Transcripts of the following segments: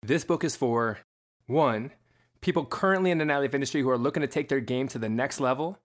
This book is for 1. People currently in the nightlife industry who are looking to take their game to the next level.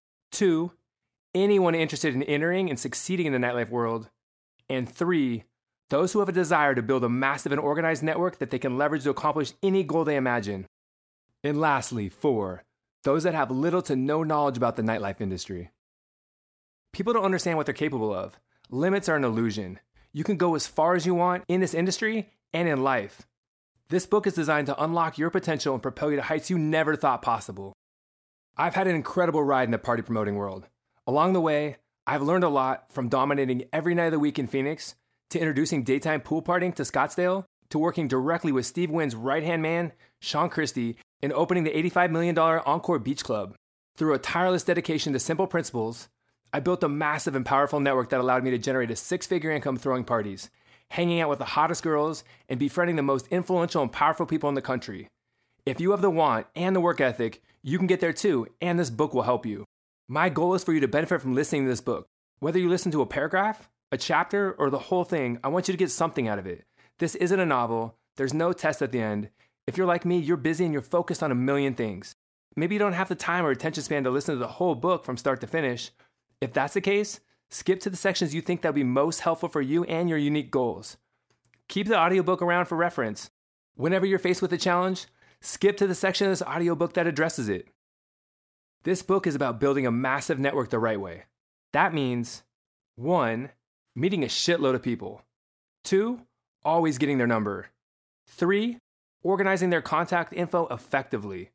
2. Anyone interested in entering and succeeding in the nightlife world. And 3. Those who have a desire to build a massive and organized network that they can leverage to accomplish any goal they imagine. And lastly, 4. Those that have little to no knowledge about the nightlife industry. People don't understand what they're capable of. Limits are an illusion. You can go as far as you want in this industry and in life. This book is designed to unlock your potential and propel you to heights you never thought possible. I've had an incredible ride in the party promoting world. Along the way, I've learned a lot, from dominating every night of the week in Phoenix, to introducing daytime pool partying to Scottsdale, to working directly with Steve Wynn's right-hand man, Sean Christie, and opening the $85 million Encore Beach Club. Through a tireless dedication to simple principles, I built a massive and powerful network that allowed me to generate a six-figure income throwing parties, hanging out with the hottest girls, and befriending the most influential and powerful people in the country. If you have the want and the work ethic, you can get there too, and this book will help you. My goal is for you to benefit from listening to this book. Whether you listen to a paragraph, a chapter, or the whole thing, I want you to get something out of it. This isn't a novel. There's no test at the end. If you're like me, you're busy and you're focused on a million things. Maybe you don't have the time or attention span to listen to the whole book from start to finish. If that's the case, skip to the sections you think that will be most helpful for you and your unique goals. Keep the audiobook around for reference. Whenever you're faced with a challenge, skip to the section of this audiobook that addresses it. This book is about building a massive network the right way. That means 1. Meeting a shitload of people. 2. Always getting their number. 3. Organizing their contact info effectively.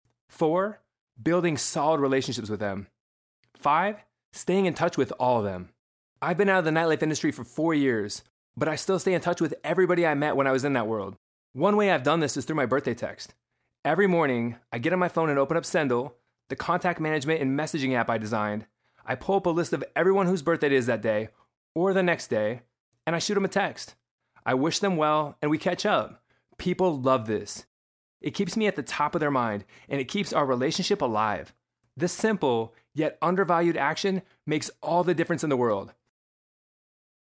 4. Building solid relationships with them. 5. Staying in touch with all of them. I've been out of the nightlife industry for 4 years, but I still stay in touch with everybody I met when I was in that world. One way I've done this is through my birthday text. Every morning, I get on my phone and open up Sendle, the contact management and messaging app I designed. I pull up a list of everyone whose birthday it is that day, or the next day, and I shoot them a text. I wish them well, and we catch up. People love this. It keeps me at the top of their mind, and it keeps our relationship alive. This simple, yet undervalued action makes all the difference in the world.